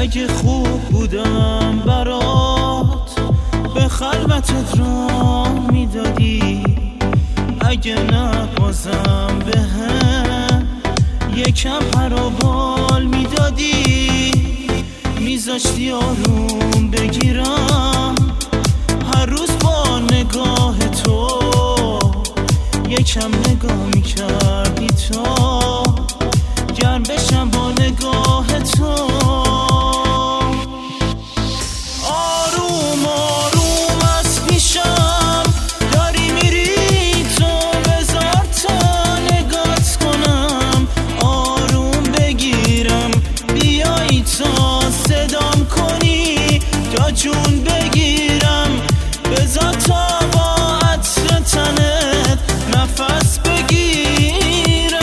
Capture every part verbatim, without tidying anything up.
اگه خوب بودم برات به خلوتت را میدادی، اگه نه بازم به هم یکم پروبال میدادی، میذاشتی آروم بگیرم هر روز با نگاه تو، یکم نگاه میکردی تا گرم بشم با نگاه تو. آروم آروم از پیشم داری میری تو، بذار تا نگات کنم، آروم بگیرم بیایی تا صدام کنی، تا جون بگیرم، بذار تا با عطر تنت نفس بگیرم.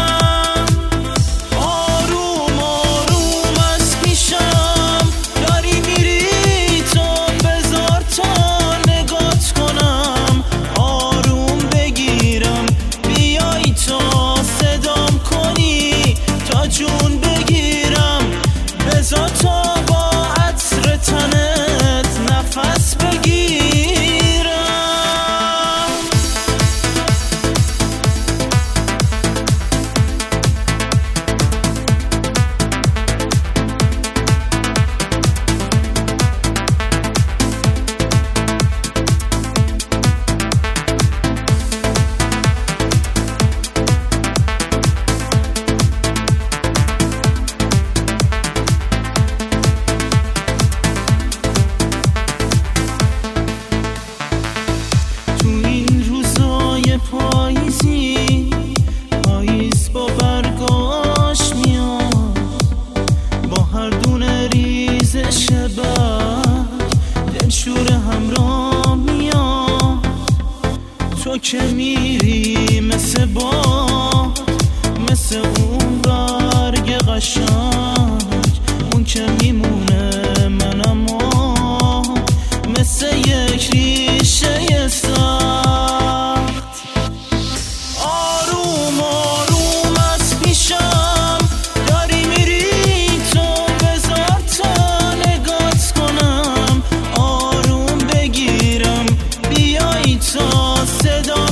آروم آروم از پیشم داری میری تو، بذار تا نگات کنم، آروم بگیرم بیایی تا صدام کنی، تا جون بگیرم، بذار تا با عطر تنت نفس بگیرم. پاییزی پاییز با برگاش میاد، با هر دونه ریزش برگ دلشور همراه میاد، تو که میری مثل باد، مثل اون برگ قشنگ، اون که میمونه من اما مثل یک ریشه سخت. آروم آروم از پیشم داری میری تو، بذار تا نگات کنم، آروم بگیرم بیایی تا صدا